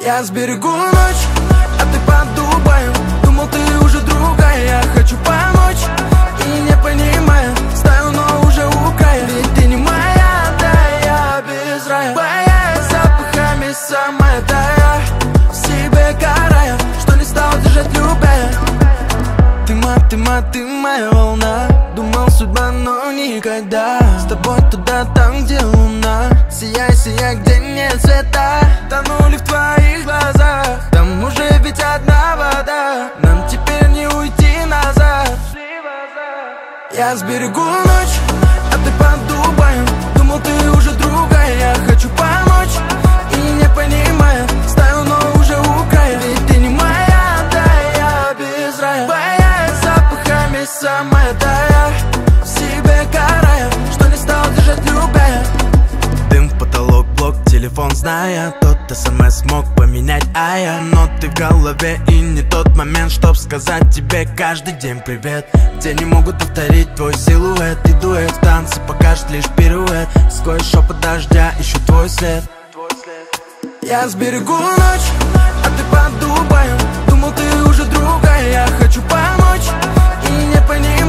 Я сберегу ночь, а ты под Дубаем. Думал, ты уже другая, я хочу помочь. И не понимаю, стою, но уже у края. Ведь ты не моя, да я без рая. Твоя запахами самая тая, в себе карая, что не стал держать любя. Ты моя волна. Думал, судьба, но никогда. С тобой туда, там, где луна. Сияй, сияй, где нет света. Тонули в твоих глазах. Там уже ведь одна вода. Нам теперь не уйти назад. Я сберегу ночь, а ты под Дубаем. Думал, ты уже другая, я хочу помочь. И не понимаю, стою, но уже у края. Ведь ты не моя, да я без рая. Самая тая, в себе карая, что не стал держать любя. Дым в потолок, блок, телефон зная. Тот СМС мог поменять, а я. Но ты в голове и не тот момент, чтоб сказать тебе каждый день привет. Где не могут повторить твой силуэт. И дуэт в танце покажет лишь пируэт. Сквозь шепот дождя ищу твой след. Я сберегу ночь, а ты под Дубаем. Думал, ты уже другая, я хочу помочь. И не понимаю,